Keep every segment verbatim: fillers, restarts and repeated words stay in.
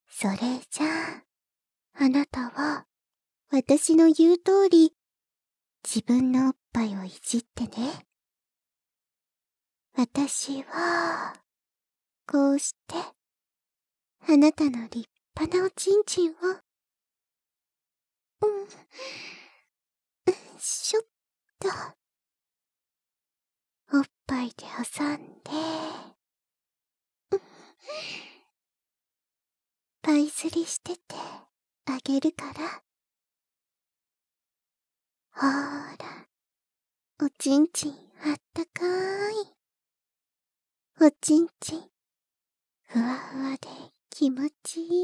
それじゃあ、あなたは、私の言う通り、自分のおっぱいをいじってね。私は、こうして、あなたの立派なおちんちんを、うん、しょっと、おっぱいで挟んで、パイスリしててあげるから。ほーら、おちんちんあったかーい。おちんちん、ふわふわで気持ちいい。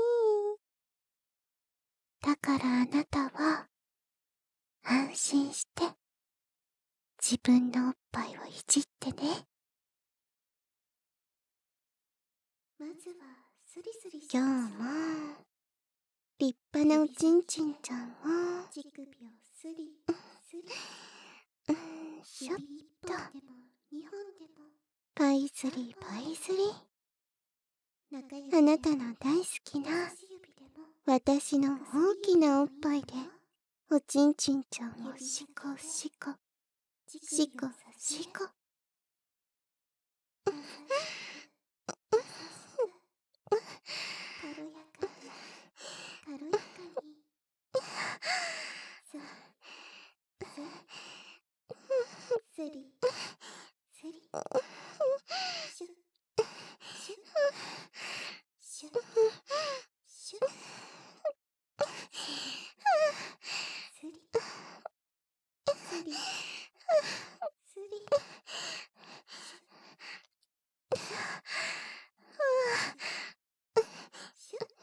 だからあなたは、安心して、自分のおっぱいをいじってね。まずは、スリスリ今日も、立派なおちんちんちゃんを、乳首をスリ、スリ、うん、しょっと、パイスリパイスリ。あなたの大好きな、私の大きなおっぱいで、おちんちんちゃんをシコシコ、シコシコ。軽やかに、軽やかに。スリ、スリ、スリ、シュッ、シュッ、シュッ、シュッ、スリ、スリ、スリ、シュッ、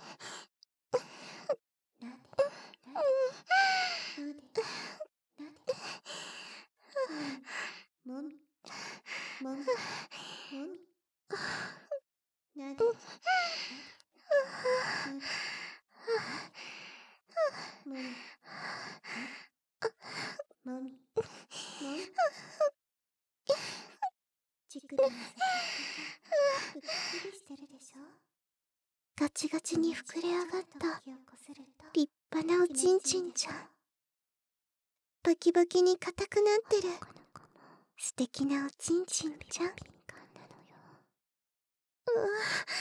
なで、なで、なで、なで、もみ、もみ、もみ、なで、なで、なで、もみ、もみ、もみ、乳首の先っぽがぷっくりしてるでしょ。ガチガチに膨れ上がった立派なおちんちんちゃん。バキバキに硬くなってる素敵なおちんちんちゃん。うわ、うわ、うわ、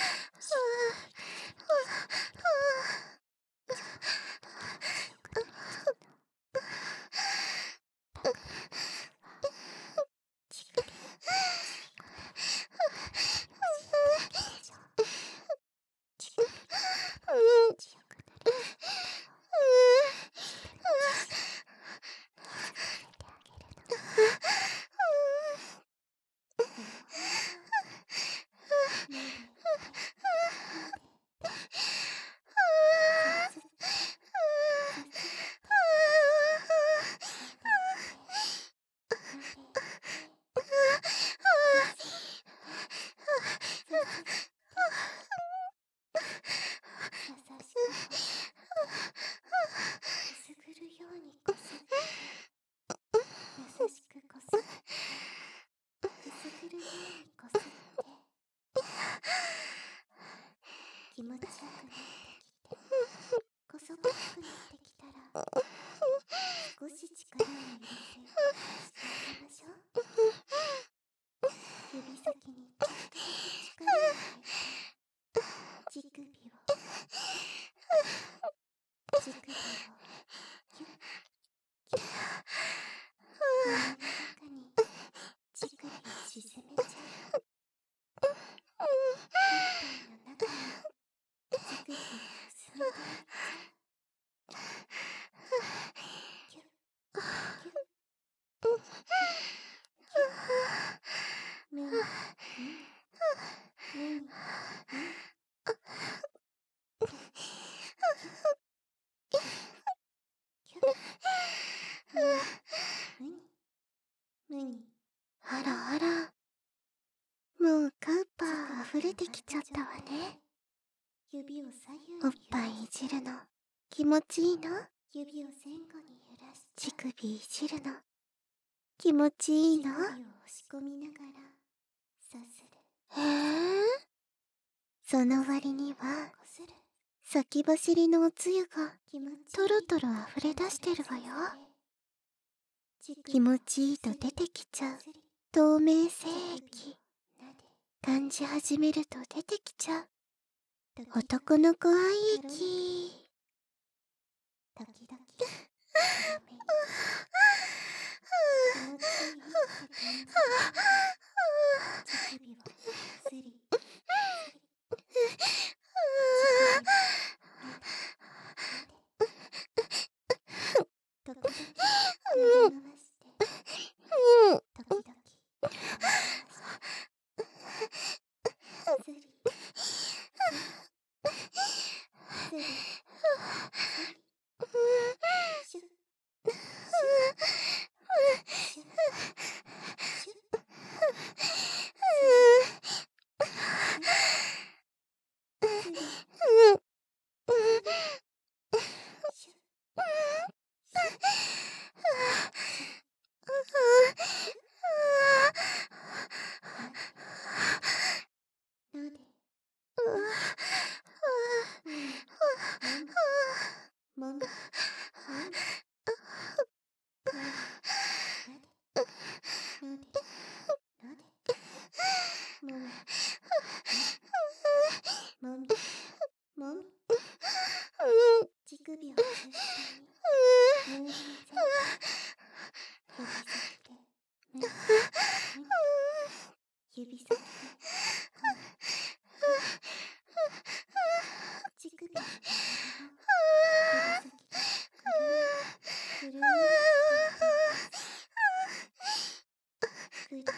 気持ちよくなってきて、こそっぽくなってきたら、少し力を入れてしてあげましょう。指先にちょっとだけ力を入れて、乳首を、乳首を、キュッ、キュッ、胸の中に乳首を沈めちゃう。おっぱいの中に乳首を結んでいっちゃう。キュッ、キュッ、キュッ、キュッ、むに、むに、むに、むに、キュッ、むに、むに。あらあら、もうカウパー溢れてきちゃったわね。指を左右におっぱいいじるの気持ちいいの？指を前後に揺らし乳首いじるの気持ちいいの？乳首を押し込みながらさする。へえ、その割には先走りのおつゆがトロトロ溢れ出してるわよ。気持ちいいと出てきちゃう透明精液、感じ始めると出てきちゃう男の子愛液。指先で乳首の指先でくるくるくるくるくる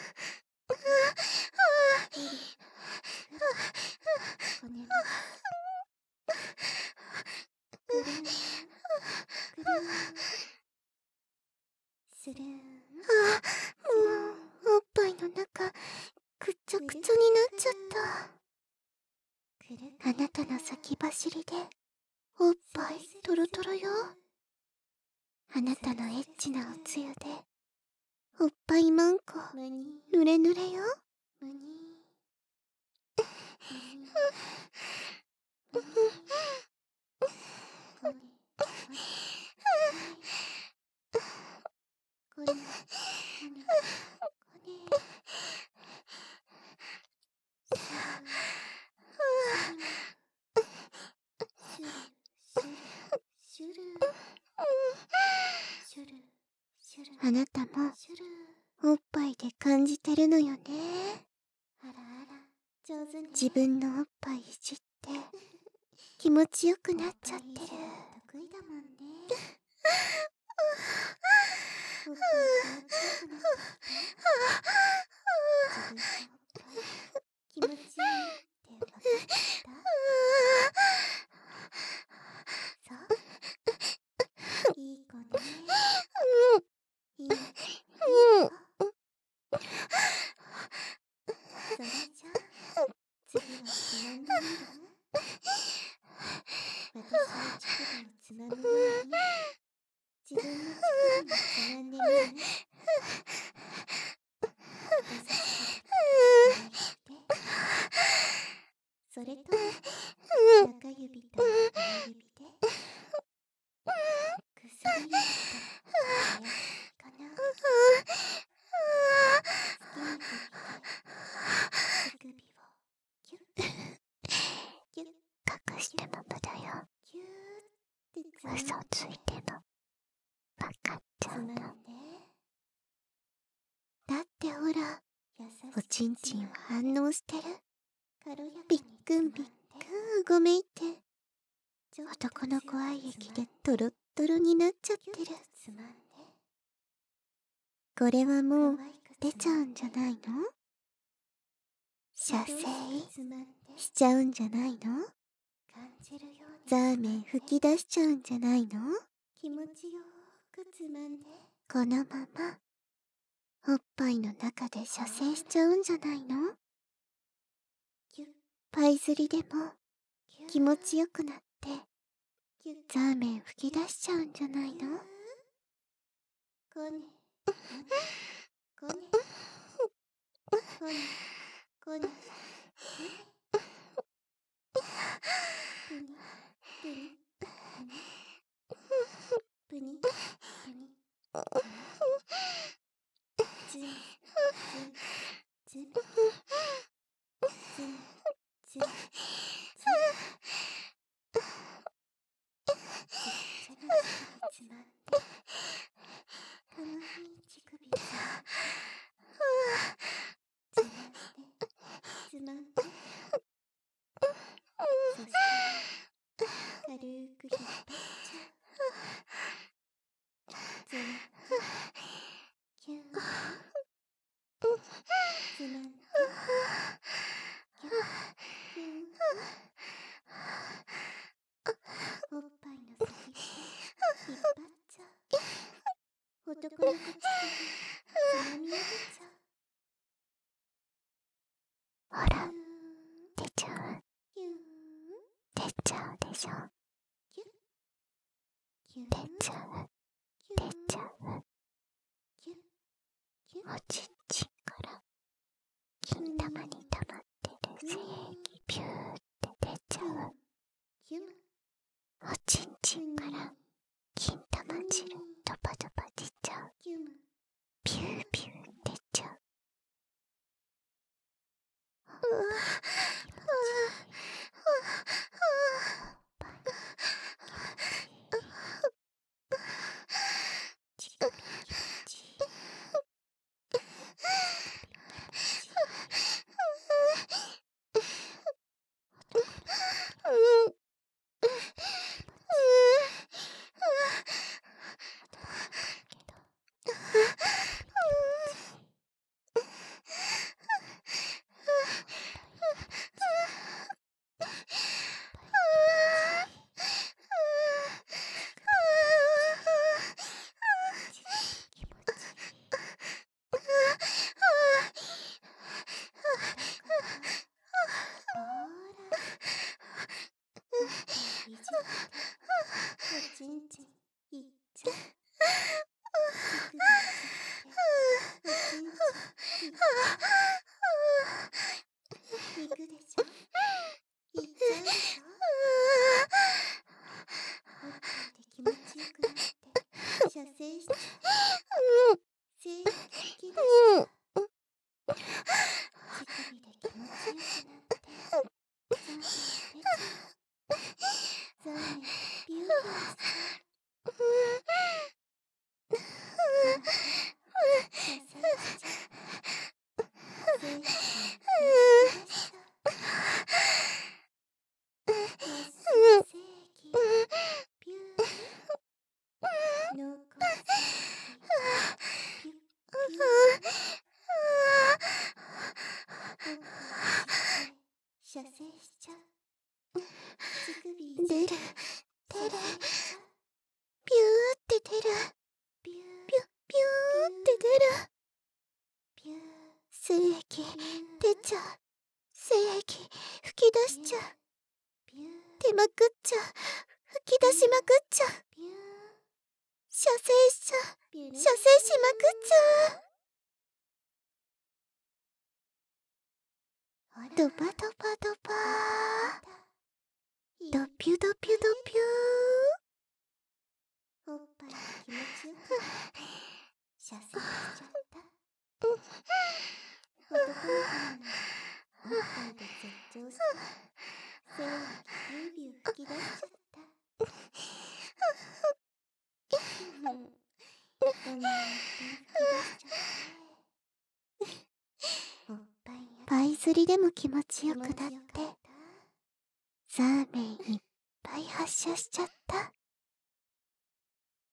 こねくるくるするん。あ、もうおっぱいの中くっちゃくちゃになっちゃった。あなたの先走りでおっぱいトロトロよ。あなたのエッチなおつゆでおっぱいマンコぬれぬれよ。こねこねあなたもおっぱいで感じてるのよね。自分のおっぱいいじって気持ちよくなっちゃってる。気持ちいいって分かった？そう、いい子ね。いい、いい子。それじゃあ次はつまんでみる？私の乳首をつまむように自分の乳首をつまんでみる？それとも中指と親指で薬指と親指かな。好きに首で乳首をキュッキュッ隠しても無駄よ。キューってつまんで嘘ついても分かっちゃうの。だってほらおちんちんは反応してる。びっくんびっくんうごめいて男の子愛液でトロットロになっちゃってる。これはもう出ちゃうんじゃないの？射精しちゃうんじゃないの？ザーメン吹き出しちゃうんじゃないの？このままおっぱいの中で射精しちゃうんじゃないの？パイ釣りでも気持ちよくなってザーメン吹き出しちゃうんじゃないの？こねこねこねこねこねプニプニプニプニズンズンズンズンズンズンズンつまんでかわいい乳首をつまんでつまんでそして軽く引っ張っちゃう。つまんでキューつまんでキューキューおっぱいの先っぽ引っ張っちゃう。男の子乳首つまみ上げちゃう。 ほら、出ちゃう。 キュー出ちゃうでしょ。 キュッキュー出ちゃう。 キュー出ちゃう。 キュッキュッおちんちんから金玉に溜まってる精液ピューって出ちゃう。 キュンおちんちんから金玉汁ドバドバ出ちゃう。 キュンピューピュー出ちゃう。 うわうわおちんちんいっちゃう。おちんちんいっちゃう。行くでしょ。行っちゃうでしょ。おっぱいで気持ちよくなって射精しちゃう。精液吹き出しちゃう。乳首で気持ちよくなってザーメン出ちゃう。ザーメンビュービューしちゃう。射精しちゃう。精液吹き出しちゃう。まっすぐ精液ビュー濃厚精液ピュッピュッおっぱい射精しちゃう。乳首いじ出る。 射精しちゃう。 ピューって出る。 ビューピュッピューって出る。 ビュー精液出ちゃう。精液吹き出しちゃう。 ビュー出まくっちゃう。吹き出しまくっちゃう。 ビュー射精しちゃう。 ビュー射精しまくっちゃほらう。ドバドバドバー。ドピュドピュドピュおっぱいが気持ちよくなって射精しちゃった。男の子なのにおっぱいで絶頂して精液ビュービュー吹き出しちゃった。ごめんね吹き出しちゃっておっぱいー。 やパイ釣りでも気持ちよくなって気持ちよかった。 ザーメンいっぱい発射しちゃった。